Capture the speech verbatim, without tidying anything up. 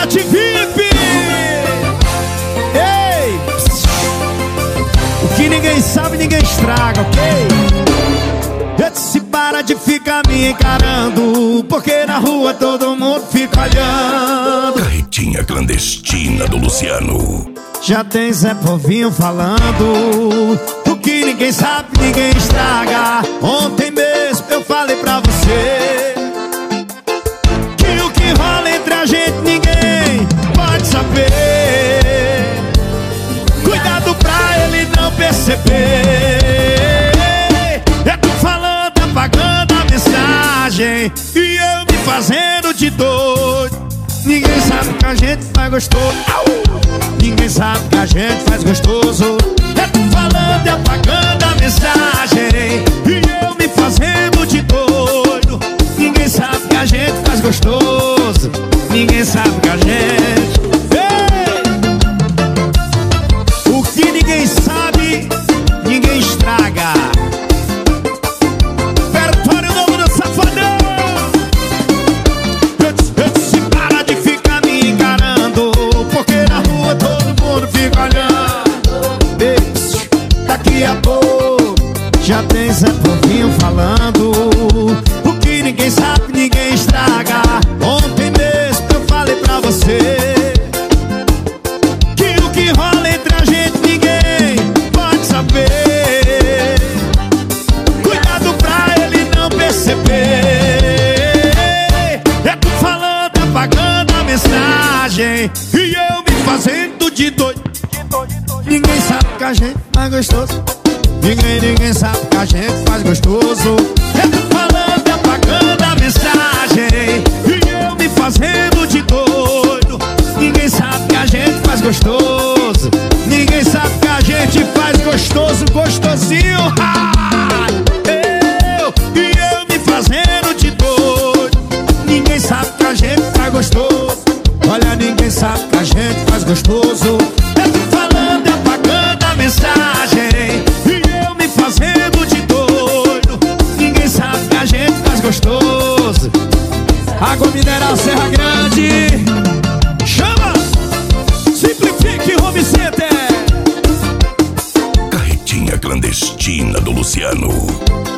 Chat V I P. Ei, o que ninguém sabe, ninguém estraga, ok? Eu disse, para de ficar me encarando, porque na rua todo mundo fica olhando. Carretinha clandestina do Luciano. Já tem Zé Povinho falando, o que ninguém sabe, ninguém estraga. Ontem mesmo eu falei pra você que o que rola entre a gente ninguém pode saber. Cuidado pra ele não perceber. Eu tô falando, apagando a mensagem e eu me fazendo de doido. Ninguém sabe que a gente faz gostoso. Ninguém sabe que a gente faz gostoso. Eu tô falando e apagando a mensagem e eu me fazendo de doido. Ninguém sabe que a gente faz gostoso. Ninguém sabe que a gente... Ei! O que ninguém sabe, ninguém estraga. Repertório novo do Safadão. Eu disse, eu disse, para de ficar me encarando, porque na rua todo mundo fica olhando. Ei, daqui a pouco já tem Zé Povinho falando, o que ninguém sabe, ninguém estraga. Ontem mesmo eu falei pra você que o que rola entre a gente ninguém pode saber. Cuidado pra ele não perceber. Eu tô falando, apagando a mensagem e eu me fazendo de doido. Ninguém sabe que a gente faz gostoso. Ninguém, ninguém sabe que a gente faz gostoso. Eu tô falando, apagando a mensagem e eu me fazendo de doido. Ninguém sabe que a gente faz gostoso. Ninguém sabe que a gente faz gostoso, gostosinho. Ah, eu e eu me fazendo de doido. Ninguém sabe que a gente faz gostoso. Olha, ninguém sabe que a gente faz gostoso. Eu tô falando, apagando a mensagem e eu me fazendo de doido. Ninguém sabe que a gente faz gostoso. Água mineral Serra Grande. Chama! Simplifique Home Center. Carretinha clandestina do Luciano.